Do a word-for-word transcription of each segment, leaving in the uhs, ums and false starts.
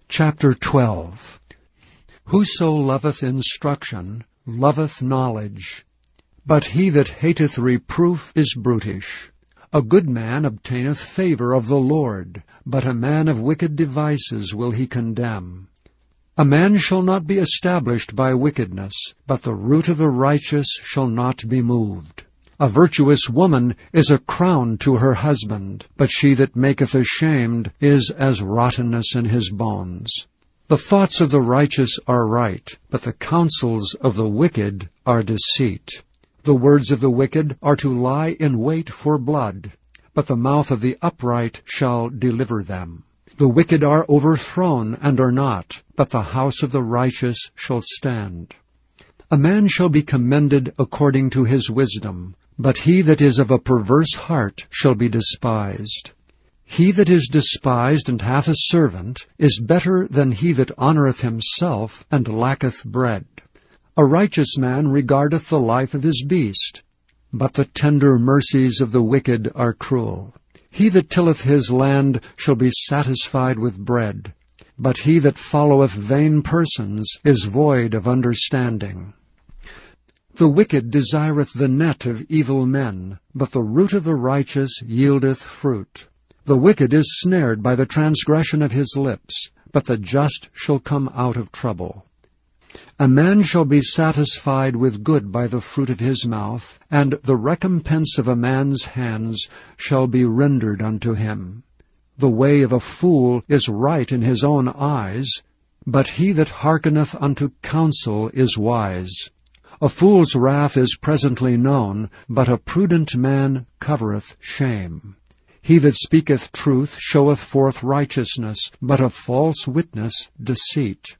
Chapter twelve. Whoso loveth instruction loveth knowledge, but he that hateth reproof is brutish. A good man obtaineth favour of the Lord, but a man of wicked devices will he condemn. A man shall not be established by wickedness, but the root of the righteous shall not be moved. A virtuous woman is a crown to her husband, but she that maketh ashamed is as rottenness in his bones. The thoughts of the righteous are right, but the counsels of the wicked are deceit. The words of the wicked are to lie in wait for blood, but the mouth of the upright shall deliver them. The wicked are overthrown and are not, but the house of the righteous shall stand. A man shall be commended according to his wisdom, but he that is of a perverse heart shall be despised. He that is despised and hath a servant is better than he that honoureth himself and lacketh bread. A righteous man regardeth the life of his beast, but the tender mercies of the wicked are cruel. He that tilleth his land shall be satisfied with bread, but he that followeth vain persons is void of understanding. The wicked desireth the net of evil men, but the root of the righteous yieldeth fruit. The wicked is snared by the transgression of his lips, but the just shall come out of trouble. A man shall be satisfied with good by the fruit of his mouth, and the recompense of a man's hands shall be rendered unto him. The way of a fool is right in his own eyes, but he that hearkeneth unto counsel is wise. A fool's wrath is presently known, but a prudent man covereth shame. He that speaketh truth showeth forth righteousness, but a false witness deceit.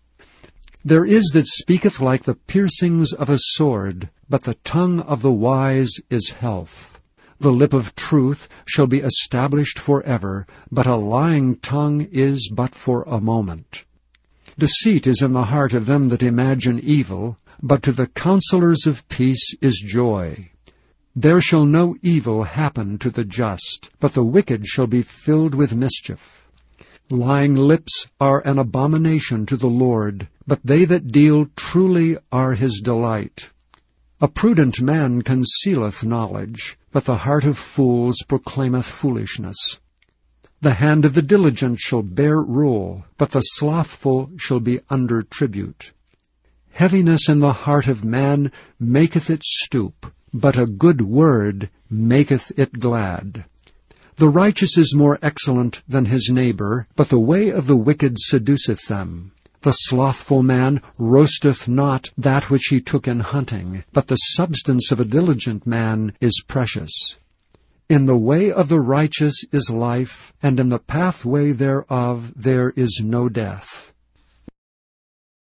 There is that speaketh like the piercings of a sword, but the tongue of the wise is health. The lip of truth shall be established forever, but a lying tongue is but for a moment. Deceit is in the heart of them that imagine evil, but to the counselors of peace is joy. There shall no evil happen to the just, but the wicked shall be filled with mischief. Lying lips are an abomination to the Lord, but they that deal truly are his delight. A prudent man concealeth knowledge, but the heart of fools proclaimeth foolishness. The hand of the diligent shall bear rule, but the slothful shall be under tribute. Heaviness in the heart of man maketh it stoop, but a good word maketh it glad. The righteous is more excellent than his neighbor, but the way of the wicked seduceth them. The slothful man roasteth not that which he took in hunting, but the substance of a diligent man is precious. In the way of the righteous is life, and in the pathway thereof there is no death.